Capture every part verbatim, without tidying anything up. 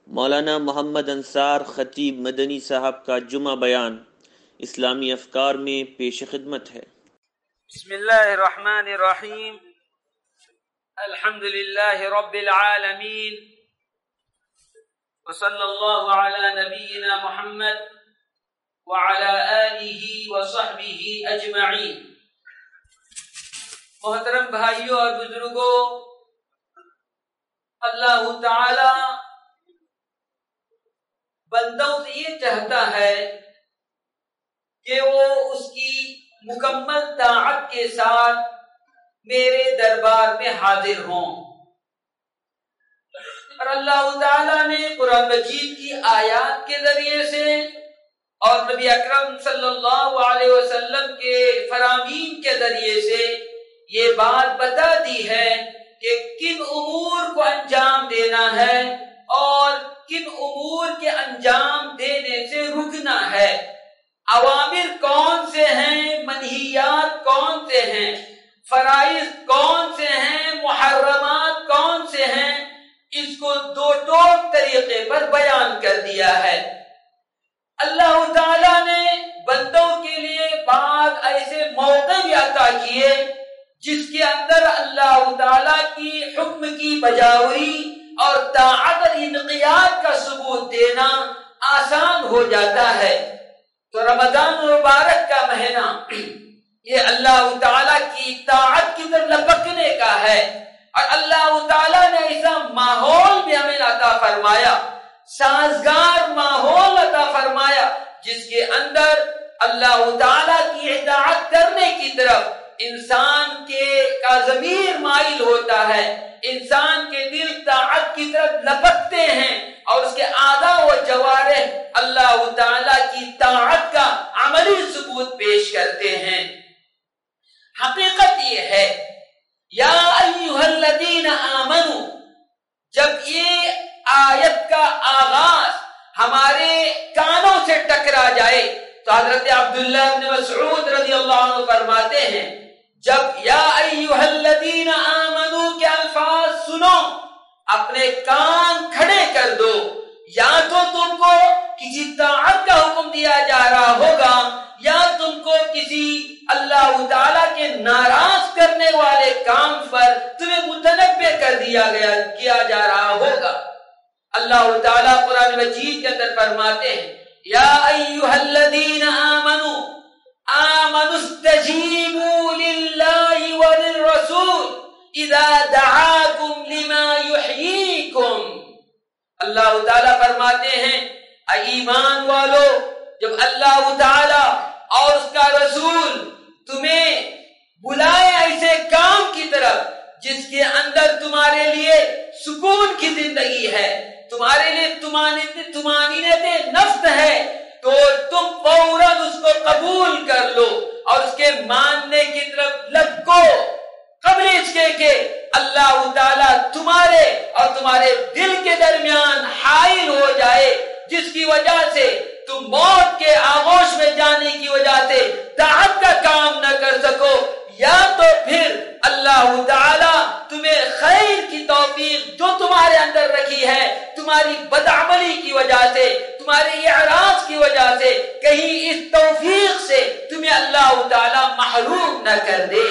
مولانا محمد انصار خطیب مدنی صاحب کا جمعہ بیان اسلامی افکار میں پیش خدمت ہے۔ بسم اللہ الرحمن الرحیم، الحمد للہ رب العالمین، وصلی اللہ علی نبینا محمد وعلی آلہ وصحبہ اجمعین۔ محترم بھائیوں اور بزرگوں، اللہ تعالی بندوں سے یہ چاہتا ہے کہ وہ اس کی مکمل طاعت کے ساتھ میرے دربار میں حاضر ہوں، اور اللہ تعالیٰ نے قرآن مجید کی آیات کے ذریعے سے اور نبی اکرم صلی اللہ علیہ وسلم کے فرامین کے ذریعے سے یہ بات بتا دی ہے کہ کن امور کو انجام دینا ہے اور کن امور کے انجام دینے سے رکنا ہے، اوامر کون سے ہیں، منہیات کون سے ہیں، فرائض کون سے ہیں، محرمات کون سے ہیں، اس کو دو ٹوک طریقے پر بیان کر دیا ہے۔ اللہ تعالیٰ نے بندوں کے لیے بعض ایسے موقع بھی عطا کیے جس کے اندر اللہ تعالیٰ کی حکم کی بجاوری اور طاعت اور انقیاد کا ثبوت دینا آسان ہو جاتا ہے۔ تو رمضان مبارک کا مہینہ یہ اللہ تعالیٰ کی طاعت کی طرف لپکنے کا ہے، اور اللہ تعالیٰ نے ایسا ماحول بھی ہمیں عطا فرمایا، سازگار ماحول عطا فرمایا، جس کے اندر اللہ تعالیٰ کی اطاعت کرنے کی طرف انسان کے کا ضمیر مائل ہوتا ہے، انسان کے دل طاعت کی طرف لپکتے ہیں، اور اس کے اعضاء و جوارح اللہ تعالیٰ کی طاعت کا عملی ثبوت پیش کرتے ہیں۔ حقیقت یہ ہے، یا ایھا الذین آمنو، جب یہ آیت کا آغاز ہمارے کانوں سے ٹکرا جائے تو حضرت عبداللہ بن مسعود رضی اللہ عنہ فرماتے ہیں، جب یا ایھا الذین آمنو کے الفاظ سنو اپنے کان کھڑے کر دو، یا تو تم کو کسی طاعت کا حکم دیا جا رہا ہوگا، یا تم کو کسی اللہ تعالیٰ کے ناراض کرنے والے کام پر تمہیں متنبہ کر دیا گیا کیا جا رہا ہوگا۔ اللہ تعالیٰ قرآن مجید کے اندر فرماتے ہیں، یا ایھا الذین آمنو آمنوا استجیبوا للہ وللرسول اذا دعاکم لما یحییکم۔ اللہ تعالیٰ فرماتے ہیں، اے ایمان والو، جب اللہ تعالیٰ اور اس کا رسول تمہیں بلائے ایسے کام کی طرف جس کے اندر تمہارے لیے سکون کی زندگی ہے، تمہارے لیے طمانینت نفس ہے، تو تم فوراً اس کو قبول کر لو اور اس کے ماننے کی طرف لپکو، قبل اس کے کہ اللہ تعالیٰ تمہارے اور تمہارے دل کے درمیان حائل ہو جائے، جس کی وجہ سے تم موت کے آغوش میں جانے کی وجہ سے طاعت کا کام نہ کر سکو، یا تو پھر اللہ تعالیٰ تمہیں خیر کی توفیق جو تمہارے اندر رکھی ہے، تمہاری بدعملی کی وجہ سے، تمہارے اعراض کی وجہ سے، کہیں اس توفیق سے تمہیں اللہ تعالیٰ محروم نہ کر دے۔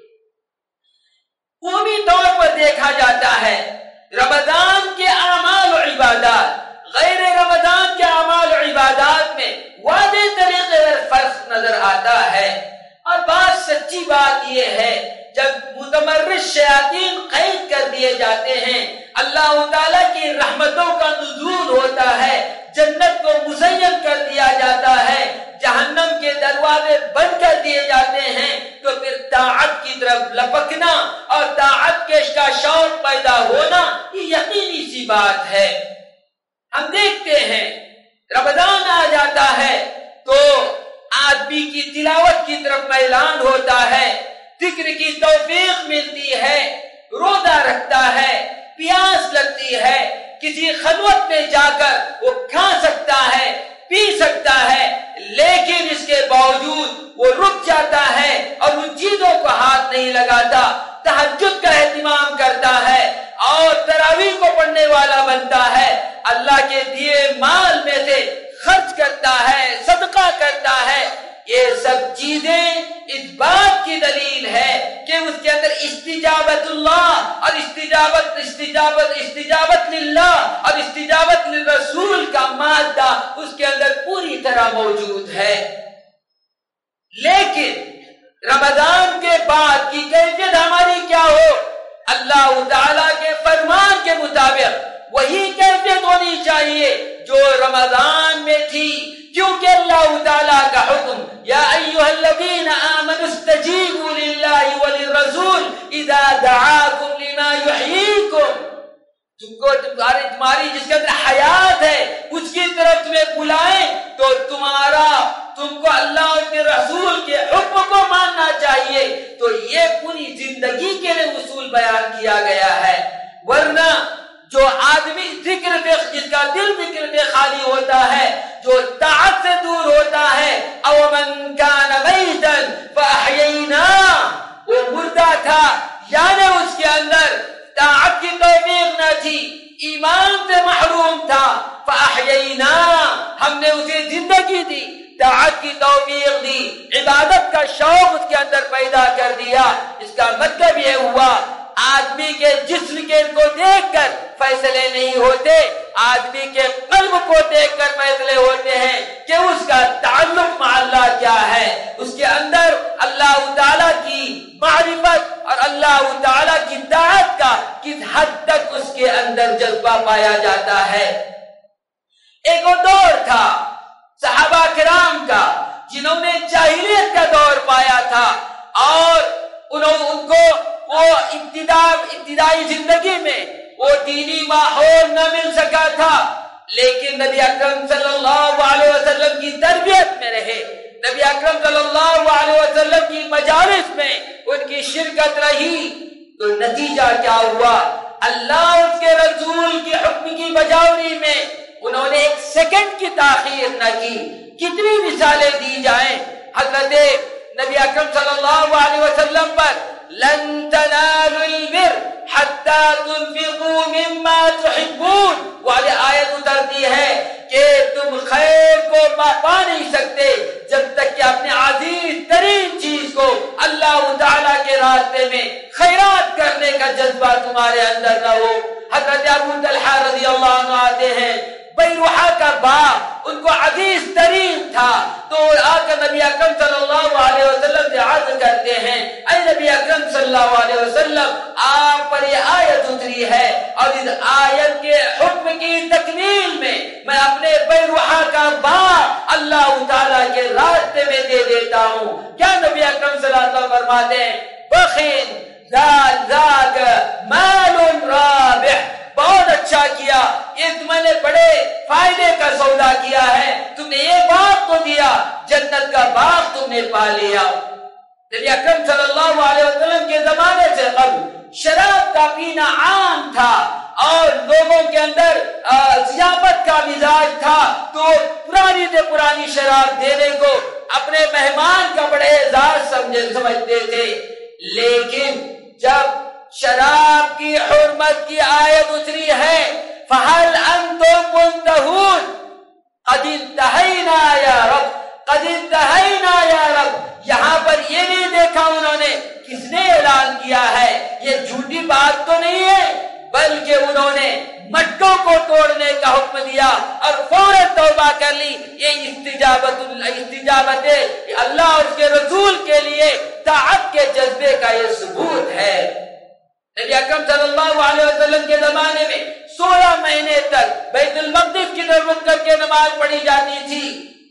عمومی طور پر دیکھا جاتا ہے رمضان کے اعمال و عبادات غیر رمضان کے اعمال و عبادات میں واضح طریقے پر فرق نظر آتا ہے، اور بات سچی بات یہ ہے، جب متمرد شیاطین قید کر دیے جاتے ہیں، اللہ تعالیٰ کی رحمتوں کا نزول ہوتا ہے، جنت کو مزین کر دیا جاتا ہے، جہنم کے دروازے بند کر دیے جاتے ہیں، تو پھر طاعت کی طرف لپکنا اور طاعت کے کا شوق پیدا ہونا یہ یقینی سی بات ہے۔ ہم دیکھتے ہیں رمضان آ جاتا ہے تو آدمی کی تلاوت کی طرف میلان ہوتا ہے، ذکر کی توفیق ملتی ہے، روزہ رکھتا ہے، پیاس لگتی ہے، کسی خلوت میں جا کر وہ کھا سکتا ہے، پی سکتا ہے، لیکن اس کے باوجود وہ رک جاتا ہے اور ان چیزوں کو ہاتھ نہیں لگاتا، تہجد کا اہتمام کرتا ہے اور تراویح کو پڑھنے والا بنتا ہے۔ اللہ کے دیے مال میں سے خرچ کرتا ہے، صدقہ کرتا ہے، یہ سب چیزیں اس بات کی دلیل ہے کہ اس کے اندر استجابت اللہ اور استجابت استجابت استجابت للہ اور استجابت للرسول کا مادہ اس کے اندر پوری طرح موجود ہے۔ لیکن رمضان کے بعد کی کیفیت ہماری کیا ہو؟ اللہ تعالیٰ کے فرمان کے مطابق وہی کیفیت ہونی چاہیے جو رمضان میں تھی، کیونکہ اللہ تعالیٰ کا حکم یا ایھا الذین آمنوا استجیبوا للہ وللرسول اذا دعاکم لما یحییکم، تم کو تمہاری تمہاری جس کے اندر حیات ہے اس کی طرف تمہیں بلائیں تو تمہارا تم کو اللہ اور کے رسول کے حکم کو ماننا چاہیے۔ تو یہ پوری زندگی کے لیے اصول بیان کیا گیا ہے، ورنہ جو آدمی ذکر پہ جس کا دل ذکر پہ خالی ہوتا ہے، جو طاعت سے دور ہوتا ہے، او من کان میتا فاحییناہ، وہ مردہ تھا یعنی اس کے اندر طاعت کی توفیق نہ تھی، ایمان سے محروم تھا، فاحییناہ، ہم نے اسے زندگی دی، طاعت کی توفیق دی، عبادت کا شوق اس کے اندر پیدا کر دیا۔ اس کا مطلب یہ ہوا آدمی کے جسم کے کو دیکھ کر فیصلے نہیں ہوتے، آدمی کے قلب کو دیکھ کر فیصلے ہوتے ہیں کہ اس کا تعلق مع اللہ کیا ہے، اس کے اندر اللہ تعالیٰ کی معرفت اور اللہ تعالیٰ کی طاعت کا کس حد تک اس کے اندر جذبہ پایا جاتا ہے۔ ایک اور دور تھا صحابہ کرام کا جنہوں نے جاہلیت کا دور پایا تھا اور انہوں ان کو وہ ابتدا ابتدائی زندگی میں وہ دینی ماحول نہ مل سکا تھا، لیکن نبی اکرم صلی اللہ علیہ وسلم کی تربیت میں رہے، نبی اکرم صلی اللہ علیہ وسلم کی مجالس میں ان کی شرکت رہی، تو نتیجہ کیا ہوا؟ اللہ اس کے رسول کی حکم کی بجاوری میں انہوں نے ایک سیکنڈ کی تاخیر نہ کی۔ کتنی مثالیں دی جائیں حضرت نبی اکرم صلی اللہ علیہ وسلم پر، لن تنالوا البر حتى تنفقوا مما تحبون والی آیت اترتی ہے کہ تم خیر کو پا نہیں سکتے جب تک کہ اپنے عزیز ترین چیز کو اللہ تعالیٰ کے راستے میں خیرات کرنے کا جذبہ تمہارے اندر نہ ہو۔ حضرت ابو طلحہ رضی اللہ عنہ آتے ہیں، بیروحہ کا باغ ان کو عزیز ترین تھا، تو آ کر نبی اکرم صلی اللہ علیہ وسلم سے عرض کرتے ہیں، اے نبی اکرم صلی اللہ علیہ وسلم، آپ پر یہ آیت اتری ہے اور اس آیت کے حکم کی تکمیل میں میں اپنے بیروحہ کا باغ اللہ تعالیٰ کے راستے میں دے دیتا ہوں۔ کیا نبی اکرم صلی اللہ علیہ وسلم فرماتے ہیں، بخین ذاک مال رابح، بہت اچھا کیا، یہ تم نے بڑے فائدے کا سودا کیا ہے، تم نے یہ باغ تو دیا، جنت کا باغ تم نے پا لیا۔ نبی اکرم صلی اللہ علیہ وسلم کے زمانے سے قبل شراب کا پینا عام تھا اور لوگوں کے اندر ضیافت کا مزاج تھا، تو پرانی سے پرانی شراب دینے کو اپنے مہمان کا بڑے اعزاز سمجھتے تھے، لیکن جب شراب کی حرمت کی آیت اتری ہے، فَهَلْ أَنْتُمْ مُنْتَهُونَ قَدْ انْتَهَيْنَا يَا رَبْ قَدْ انْتَهَيْنَا يَا رَبْ، یہاں پر یہ نہیں دیکھا انہوں نے کس نے اعلان کیا ہے، یہ جھوٹی بات تو نہیں ہے، بلکہ انہوں نے مٹکوں کو توڑنے کا حکم دیا اور فوراً توبہ کر لی۔ یہ استجابت استجابت اللہ اور اس کے رسول کے لیے طاعت کے جذبے کا یہ ثبوت ہے۔ نبی اکرم صلی اللہ علیہ وسلم کے زمانے میں سولہ مہینے تک بیت المقدس کی طرف رخ کر کے نماز پڑھی جاتی تھی۔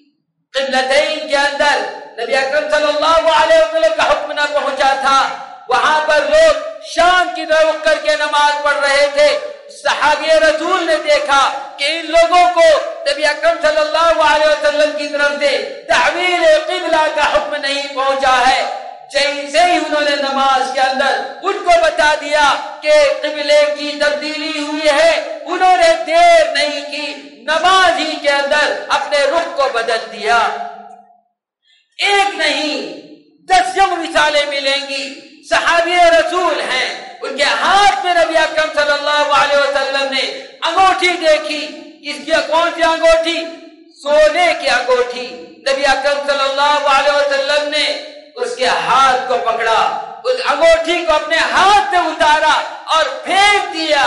قبلتین کے اندر نبی اکرم صلی اللہ علیہ وسلم کا حکم نہ پہنچا تھا، وہاں پر لوگ شام کی طرف رخ کر کے نماز پڑھ رہے تھے۔ صحابی رسول نے دیکھا کہ ان لوگوں کو نبی اکرم صلی اللہ علیہ وسلم کی طرف سے تحویل قبلہ کا حکم نہیں پہنچا ہے، جیسے ہی انہوں نے نماز کے اندر ان کو بتا دیا کہ قبلے کی تبدیلی ہوئی ہے، انہوں نے دیر نہیں کی، نماز ہی کے اندر اپنے رخ کو بدل دیا۔ ایک نہیں دس یوں مثالیں ملیں گی، صحابی رسول ہیں، ان کے ہاتھ میں نبی اکرم صلی اللہ علیہ وسلم نے انگوٹھی دیکھی، किसकी? कौन सी अंगूठी? सोने की अंगूठी। नबी अकरम सल्लल्लाहु अलैहि वसल्लम ने उसके हाथ को पकड़ा, उस अंगूठी को अपने हाथ से उतारा और फेंक दिया।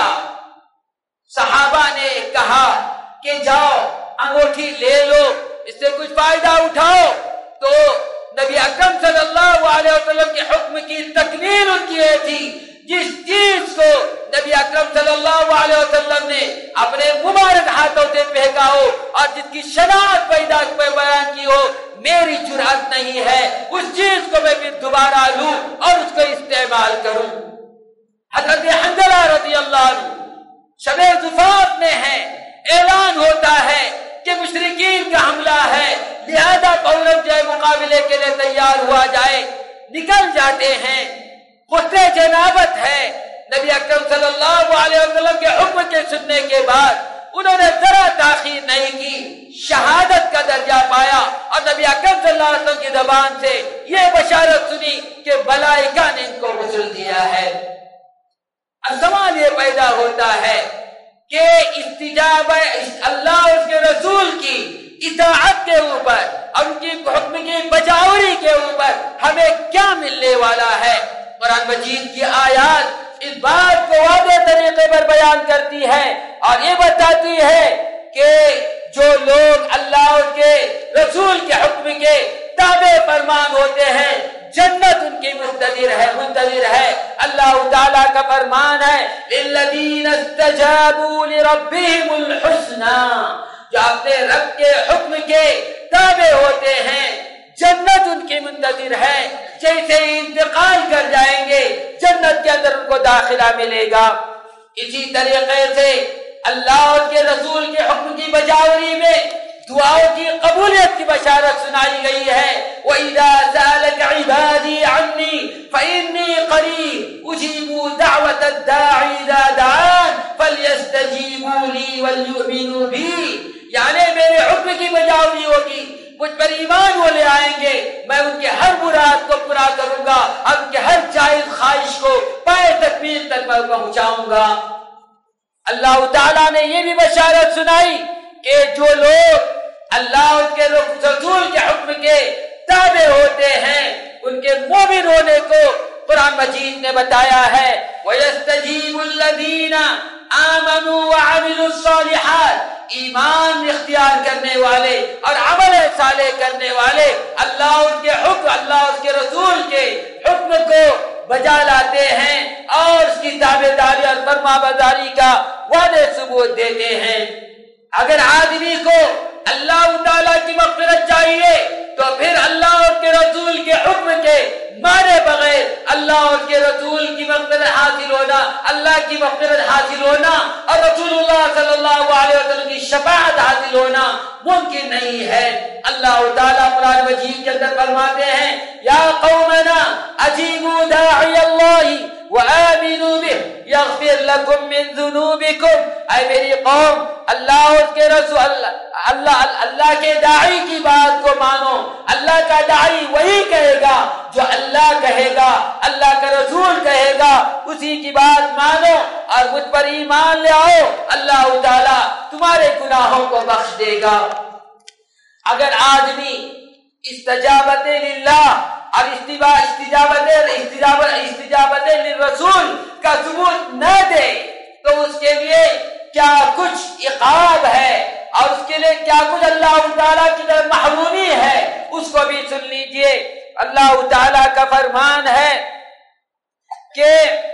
सहाबा ने कहा कि जाओ अंगूठी ले लो, इससे कुछ फायदा उठाओ। तो नबी अकरम सल्लल्लाहु अलैहि वसल्लम के हुक्म की तकमील उनकी ये थी, जिस चीज को नबी अकरम सल्लल्लाहु अलैहि वसल्लम ने अपने मुबारक हाथों से फेंका हो और जिसकी शनाख्त पैदा पे बयान की हो, मेरी जुर्अत नहीं है उस चीज को मैं फिर दोबारा लूं और उसको इस्तेमाल करूं। हजरत हंज़ला रज़ी अल्लाह अन्हु शबे ज़ुफ़ाफ़ में है, ऐलान होता है कि मुशरिकीन का हमला है, लिहाजा फौरन जो मुकाबले के लिए तैयार हुआ जाए। निकल जाते हैं, गुस्से जनाबत है। नबी अकरम सल्लल्लाहु अलैहि वसल्लम के हुक्म के सुनने के बाद उन्होंने जरा ताखीर नहीं की, शहादत का दर्जा पाया और नबी अकरम सल्लल्लाहु अलैहि वसल्लम की ज़बान से ये बशारत सुनी कि मलाइका ने इनको गुस्ल दिया है। अब सवाल ये पैदा होता है कि इस्तिजाबा अल्लाह और उसके रसूल की इताअत के ऊपर और उनकी हुक्म की बजावरी के ऊपर हमें क्या मिलने वाला है। कुरान मजीद की आयत इस बात को वाज़ेह तरीके पर बयान करती है और ये बताती है कि जो लोग अल्लाह और के रसूल के हुक्म के ताबे फरमान होते हैं, जन्नत उनकी मुंतज़िर है मुंतज़िर है। अल्लाह ताला का फरमान है, लिल्लज़ीना इस्तजाबू लिरब्बिहिमुल हुस्ना, जो अपने रब के हुक्म के ताबे होते हैं, जन्नत उनकी मुंतज़िर है। जैसे ही इंतकाल कर जाएंगे जन्नत के अंदर उनको दाखिला मिलेगा। इसी तरीके से अल्लाह और के रसूल के हुक्म की बजावरी में दुआओं की कबूलियत की बशारत सुनाई गई है। वइज़ा सअलक इबादी अन्नी फइन्नी क़रीब उजीबु दअवतद दाई इज़ा दआन फलयस्तजीबू ली वलयुमिनू बी, यानी मेरे हुक्म की बजावरी होगी, मुझ पर ईमान वो ले आएंगे, मैं उनके हर मुराद को पूरा करूंगा और उनके हर जायज ख्वाहिश को पाए तकमील तक मैं पहुंचाऊंगा। अल्लाह ताला ने ये भी बशारत सुनाई कि जो लोग अल्लाह के रसूल के हुक्म के ताबे होते हैं, उनके मोमिन होने को कुरान मजीद ने बताया है। वयस्तजीबुल्लज़ीना आमनू व अमिलुस सालिहात, ईमान इख्तियार करने वाले और अमल साले करने वाले अल्लाह उनके हुक्म अल्लाह उसके रसूल के हुक्म को बजा लाते हैं और उसकी ताबेदारी और फरमाबरदारी का वादे सबूत देते हैं। अगर आदमी को अल्लाह ताला की मग़फ़िरत चाहिए तो फिर अल्लाह और के रसूल के हुक्म के माने बगैर अल्लाह और के रसूल की मग़फ़िरत हासिल होना, अल्लाह की मग़फ़िरत हासिल होना और रसूलुल्लाह सल्लल्लाहु अलैहि वसल्लम की शफ़ाअत हासिल होना मुमकिन नहीं है। अल्लाह ताला कुरान मजीद के अंदर फरमाते हैं, या कौमना अजीबू दाई अल्लाही व आमिनू बिह यग़फिर लकुम मिन ज़ुनूबिकुम, ऐ मेरी कौम अल्लाह और के रसूल अल्लाह अल्लाह के दाई की बात को मानो। अल्लाह का दाई वही कहेगा जो अल्लाह कहेगा, अल्लाह का रसूल कहेगा, उसी की बात मानो और मुझ पर ईमान ले आओ, अल्लाह ताला तुम्हारे गुनाहों को बख्श देगा। अगर आदमी इस्तजाबत लिल्लाह और इस्तिबा इस्तिजाबत इस्तिजाबत इस्तिजाबत लिर्रसूल का सबूत न दे तो उसके लिए क्या कुछ इक़ाब है और उसके लिए क्या कुछ अल्लाह ताला की तरफ महरूमी है, उसको भी सुन लीजिए। अल्लाह ताला का फरमान है कि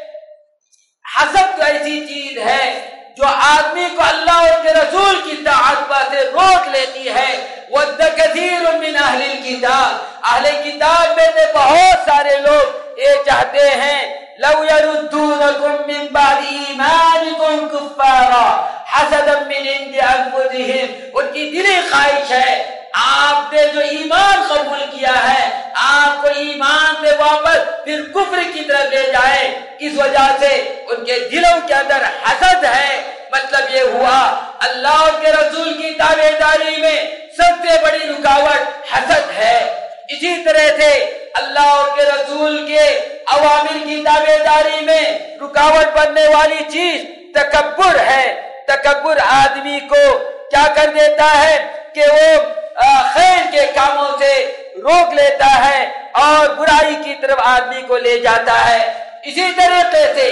हसद तो ऐसी चीज है जो आदमी को अल्लाह और के रसूल की ताअत से रोक लेती है। वद्द कसीर मिन अहलिल किताब, अहले किताब में से बहुत सारे लोग ये चाहते हैं, लौ यरुद्दूनकुम मिन बादि ईमानिकुम कुफ्फारा हसदम मिन इंदि अनफुसिहिम, उनकी दिली ख्वाहिश है आपने जो ईमान कबूल किया है आपको ईमान में वापस फिर कुफ्र की तरफ ले जाए। इस वजह से उनके दिलों के अंदर हसद है। मतलब ये हुआ अल्लाह के रसूल की ताबेदारी में सबसे बड़ी रुकावट हसद है। इसी तरह से अल्लाह के रसूल के अवामिर की ताबेदारी में रुकावट बनने वाली चीज तकब्बुर है। तकब्बुर आदमी को کیا کر دیتا ہے کہ وہ خیر کے کاموں سے روک لیتا ہے اور برائی کی طرف آدمی کو لے جاتا ہے۔ اسی طریقے سے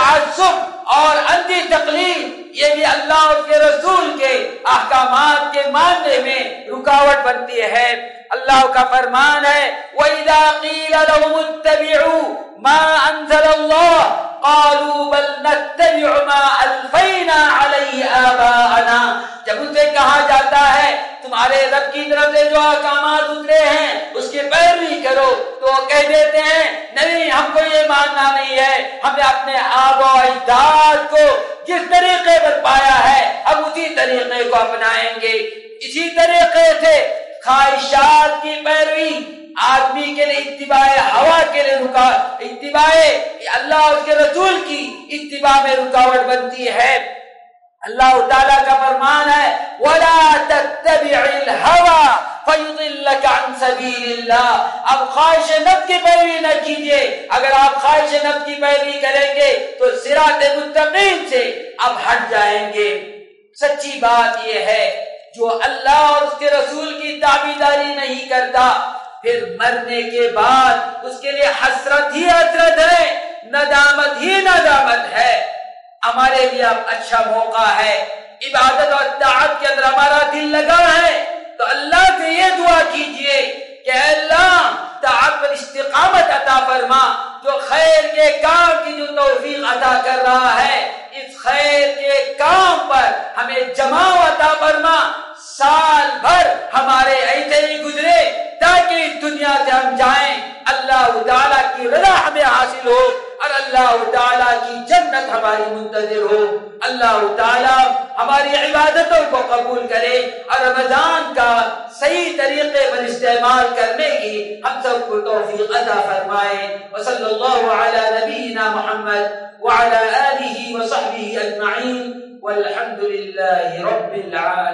تعصب اور اندھی تقلید یہ بھی اللہ اور اس کے رسول کے احکامات کے ماننے میں رکاوٹ بنتی ہے۔ اللہ کا فرمان ہے وَإِذَا قِيلَ لَهُمُ اتَّبِعُوا مَا أَنزَلَ اللَّهُ قَالُوا بَلْ نَتَّبِعُ مَا أَلْفَيْنَا عَلَيْهِ آبَاءَنَا، جب ان سے کہا جاتا ہے تمہارے رب کی طرف سے جو احکامات اترے ہیں اس کی پیروی کرو، تو وہ کہہ دیتے ہیں نہیں ہم کو یہ ماننا نہیں ہے، ہم نے اپنے آبا و اجداد کو جس طریقے پر پایا ہے اب اسی طریقے کو اپنائیں گے۔ اسی طریقے سے خواہشات کی پیروی آدمی کے لیے اتباع ہوا کے لیے رکا اتباع اللہ اور اس کے رسول کی اتباع میں رکاوٹ بنتی ہے۔ اللہ تعالیٰ کا فرمان ہے وَلَا تَتَّبِعِ الْهَوَىٰ فَيُضِلَّكَ عَنْ سَبِيلِ اللَّهِ، اب خواہش نفس کی پیروی نہ کیجیے، اگر آپ خواہش نفس کی پیروی کریں گے تو صراط مستقیم سے اب ہٹ جائیں گے۔ سچی بات یہ ہے جو اللہ اور اس کے رسول کی تابعداری نہیں کرتا پھر مرنے کے بعد اس کے لیے حسرت ہی حسرت ہے، ندامت ہی ندامت ہے۔ ہمارے لیے اب اچھا موقع ہے، عبادت اور طاعت کے اندر ہمارا دل لگا ہے تو اللہ سے یہ دعا کیجئے کہ اے اللہ طاعت پر استقامت عطا فرما، جو خیر کے کام کی جو توفیق عطا کر رہا ہے اس خیر کے کام پر ہمیں جماع عطا فرما، سال بھر ہمارے ایسے ہی گزرے تاکہ اس دنیا سے ہم جائیں اللہ تعالیٰ کی رضا ہمیں حاصل ہو اور اللہ تعالیٰ کی جنت ہماری منتظر ہو۔ اللہ تعالیٰ ہماری عبادتوں کو قبول کرے اور رمضان کا صحیح طریقے پر استعمال کرنے کی ہم سب کو توفیق عطا فرمائے۔ وصلی اللہ علی نبینا محمد وعلی آلہ وصحبہ اجمعین والحمد للہ رب العالمین۔